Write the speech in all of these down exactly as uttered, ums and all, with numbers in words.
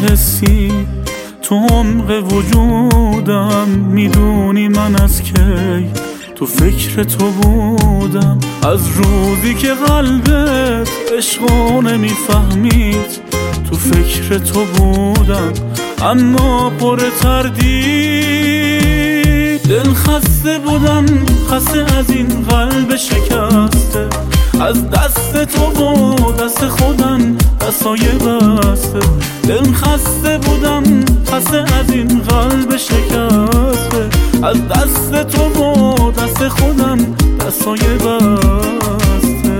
حسی تو عمق وجودم، میدونی من از کی تو فکر تو بودم. از روزی که قلبت عشقو نمیفهمید تو فکر تو بودم، اما پر تردید. دل خسته بودم، خسته از این قلب شکسته، از دست تو و دست خودم دستای بسته. دل خسته بودم، خسته از این قلب شکسته، از دست تو و دست خودم دستای بسته.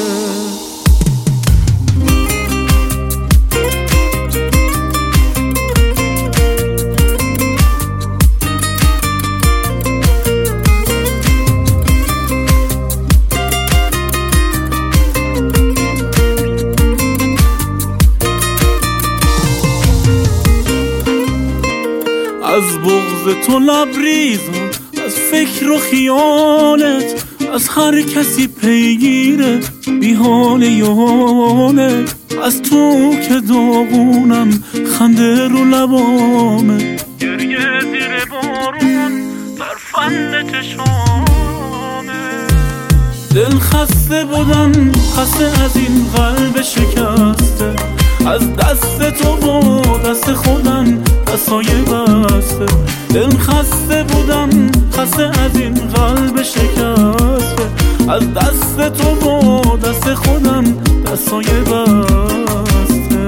از بغض تو لبریزم، از فکر و خیالت، از هر کسی پیگیره بی حال یاله. از تو که داغونم، خنده رو لبامه، گریه زیر بارون بر فن چشامه. دل خسته بودم، خسته از این قلب شکسته، از دست تو و دست خودم دستای بسته. دل خسته بودم، خسته از این قلب شکسته، از دست تو و دست خودم دستای بسته.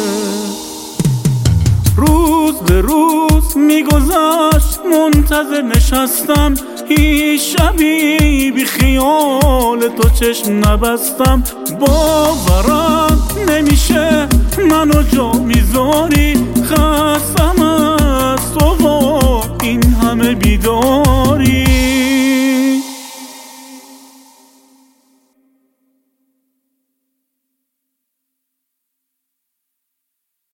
روز به روز میگذشت، منتظر نشستم، هیچ شبی بی خیال تو چشم نبستم. باورم نمیشه منو جا میذاری، خستم از تو و این همه بیداری.